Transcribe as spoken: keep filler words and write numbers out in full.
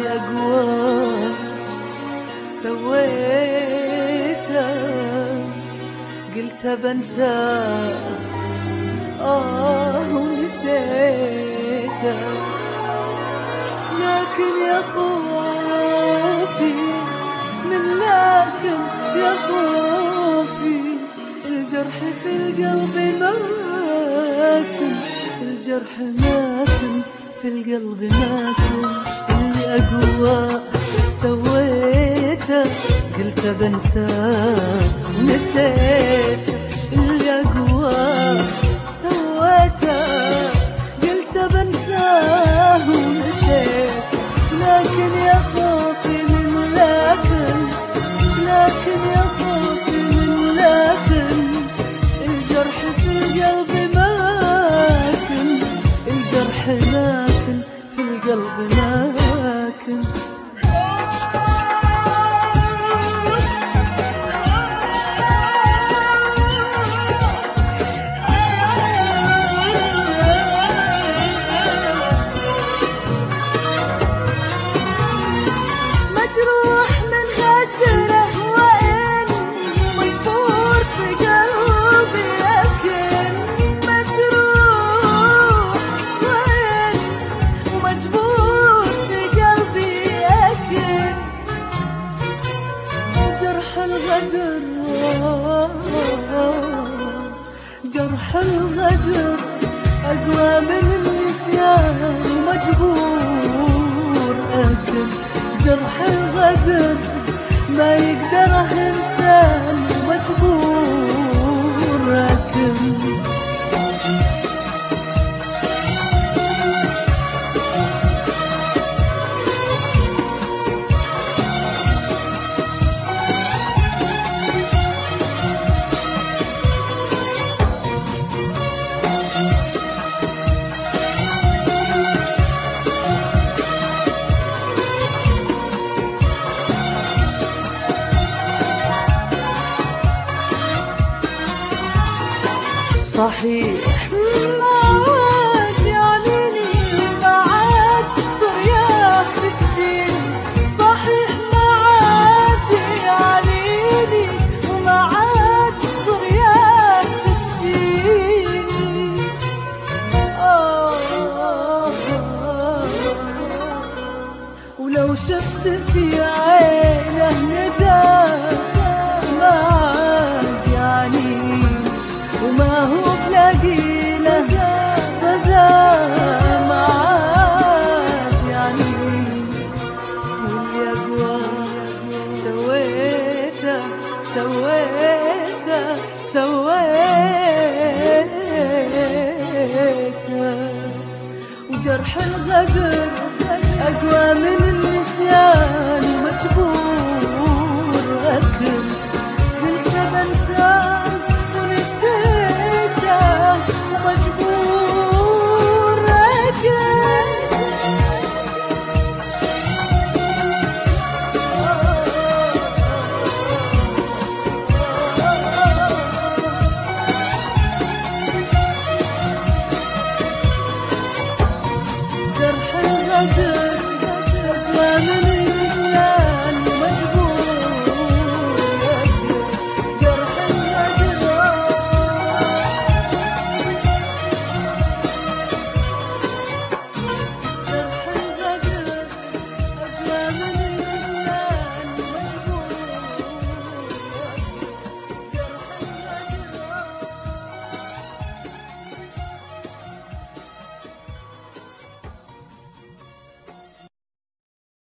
أقوى سويته، قلت بنساه آه ونسيته، لكن يا خوفي من لكن يا خوفي الجرح في القلب ماكن، الجرح ماكن في القلب ماكن. اللي أقوى سويته قلت بنساه نسيته، اللي أقوى سويته قلت بنساه ونسيته، لكن يا خوفي من لكن، لكن يا خوفي من لكن الجرح في القلب ماكن، الجرح ماكن في القلب ماكن. مجروح من غدره وإن مجبور في قلبي أكن، مجروح وإن مجبور في قلبي أكن. جرح الغدر جرح الغدر أقوى من النسيان، مجبور أكن. جرح الغدر ما يقدره إنسان، مجبور أكن. صحيح ما عاد يعنيني، ما عاد ترياح تشفيني، صحيح ما عاد يعنيني، وما عاد ترياح تشفيني. آه ولو شفت في عينه